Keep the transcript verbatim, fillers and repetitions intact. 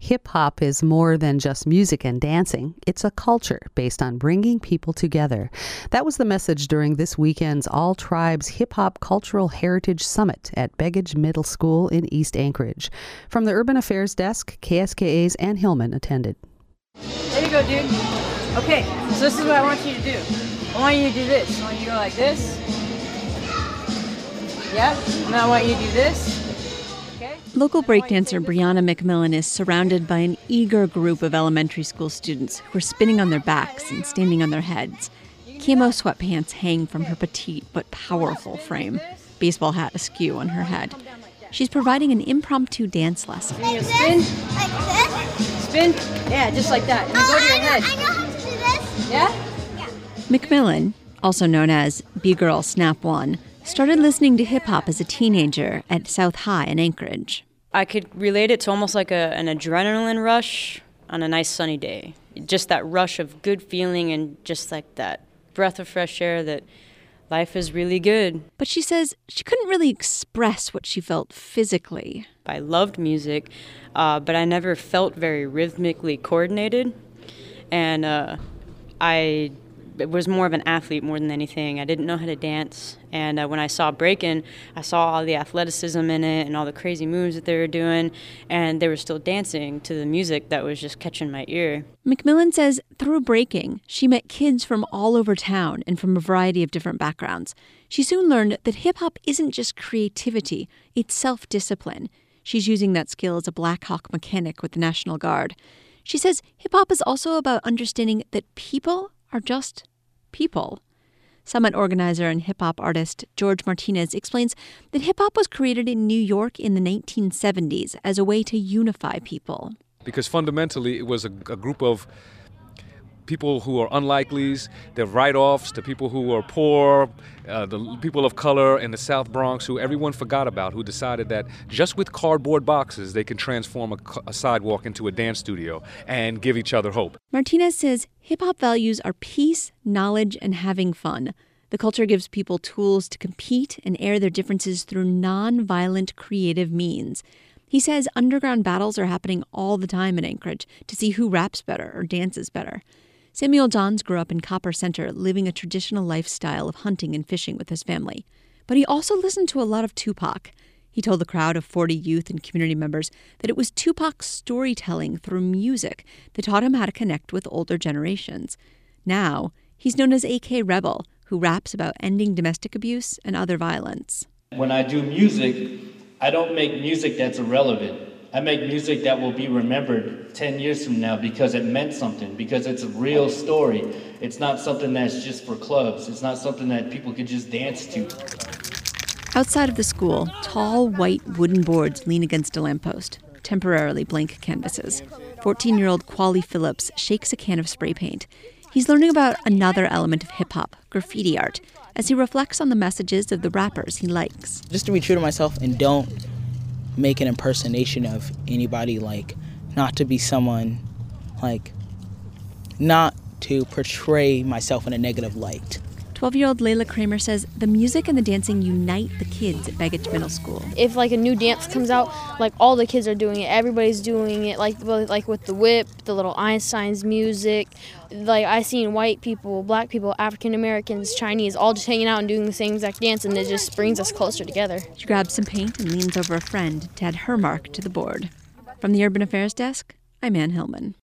hip-hop is more than just music and dancing. It's a culture based on bringing people together. That was the message during this weekend's All Tribes Hip-Hop Cultural Heritage Summit at Begich Middle School in East Anchorage. From the Urban Affairs Desk, K S K A's Ann Hillman attended. There you go, dude. Okay, so this is what I want you to do. I want you to do this. I want you to go like this. Yeah, and then I want you to do this. Local breakdancer Brianna McMillan is surrounded by an eager group of elementary school students who are spinning on their backs and standing on their heads. Camo sweatpants hang from her petite but powerful frame, baseball hat askew on her head. She's providing an impromptu dance lesson. Like spin, like this? Spin? Yeah, just like that. And then oh, go to your I know, head. I know how to do this. Yeah? Yeah. McMillan, also known as B-Girl Snap One, started listening to hip-hop as a teenager at South High in Anchorage. I could relate it to almost like a, an adrenaline rush on a nice sunny day. Just that rush of good feeling and just like that breath of fresh air that life is really good. But she says she couldn't really express what she felt physically. I loved music, uh, but I never felt very rhythmically coordinated. And uh, I was more of an athlete more than anything. I didn't know how to dance. And uh, when I saw breaking, I saw all the athleticism in it and all the crazy moves that they were doing. And they were still dancing to the music that was just catching my ear. McMillan says through breaking, she met kids from all over town and from a variety of different backgrounds. She soon learned that hip-hop isn't just creativity, it's self-discipline. She's using that skill as a Black Hawk mechanic with the National Guard. She says hip-hop is also about understanding that people are just people. Summit organizer and hip-hop artist George Martinez explains that hip-hop was created in New York in the nineteen seventies as a way to unify people. Because fundamentally it was a, a group of people who are unlikelies, they're write-offs, the people who are poor, uh, the people of color in the South Bronx who everyone forgot about, who decided that just with cardboard boxes they can transform a, a sidewalk into a dance studio and give each other hope. Martinez says hip-hop values are peace, knowledge, and having fun. The culture gives people tools to compete and air their differences through non-violent creative means. He says underground battles are happening all the time in Anchorage to see who raps better or dances better. Samuel Johns grew up in Copper Center, living a traditional lifestyle of hunting and fishing with his family. But he also listened to a lot of Tupac. He told the crowd of forty youth and community members that it was Tupac's storytelling through music that taught him how to connect with older generations. Now, he's known as A K Rebel, who raps about ending domestic abuse and other violence. When I do music, I don't make music that's irrelevant. I make music that will be remembered ten years from now because it meant something, because it's a real story. It's not something that's just for clubs. It's not something that people could just dance to. Outside of the school, tall, white wooden boards lean against a lamppost, temporarily blank canvases. fourteen-year-old Quali Phillips shakes a can of spray paint. He's learning about another element of hip-hop, graffiti art, as he reflects on the messages of the rappers he likes. Just to be true to myself and don't make an impersonation of anybody, like not to be someone, like not to portray myself in a negative light. twelve-year-old Layla Kramer says the music and the dancing unite the kids at Begich Middle School. If like a new dance comes out, like all the kids are doing it, everybody's doing it, like like with the whip, the little Einstein's music. Like I seen white people, black people, African Americans, Chinese, all just hanging out and doing the same exact dance, and it just brings us closer together. She grabs some paint and leans over a friend to add her mark to the board. From the Urban Affairs Desk, I'm Ann Hillman.